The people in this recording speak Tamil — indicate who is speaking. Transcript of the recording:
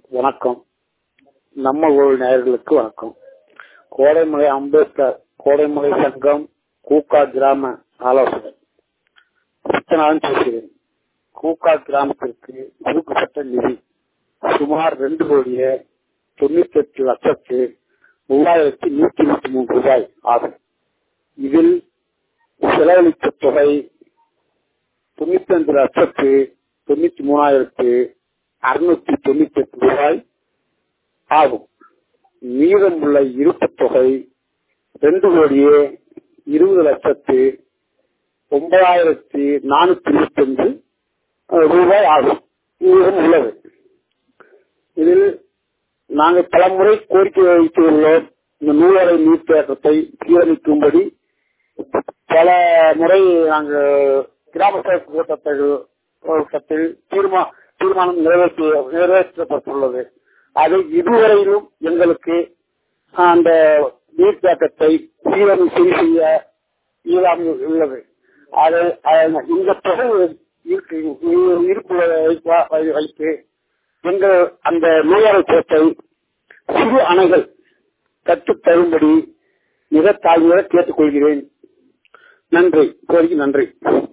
Speaker 1: வணக்கம். நம்ம ஊர் நேயர்களுக்கு வணக்கம். கோடைமலை அம்பேத்கர் கோடைமலை சங்கம் கூக்கா கிராம ஆலோசகர் சத்யநாதன் பேசுகிறேன். கூக்கா கிராமத்திற்கு ஒதுக்கப்பட்ட நிதி சுமார் 2,98,38,3123 ரூபாய் ஆகும். இதில் செலவழித்த தொகை 95,93,698 ரூபாய் ஆகும். மீதமுள்ள இருப்பு தொகை 2,20,9,425 ரூபாய் ஆகும். மீதம் உள்ளது. இதில் நாங்கள் பலமுறை கோரிக்கை வைத்துள்ளோம். இந்த நூலறை நீர் தேக்கத்தை சீரமைக்கும்படி பல முறை நாங்கள் கிராம சபை கூட்டத்தில் தீர்மானம் நிறைவேற்றப்பட்டுள்ளது. அது இதுவரையிலும் எங்களுக்கு அந்த நீர்த்தேக்கத்தை சீரமைப்பு செய்ய இயலாமல் உள்ளது. இந்த தொகை இருப்புகளை வைத்து எங்கள் அந்த நூலறை கோட்டை சிறு அணைகள் கற்றுத் தரும்படி மிக தாழ்மையாக கேட்டுக்கொள்கிறேன். நன்றி.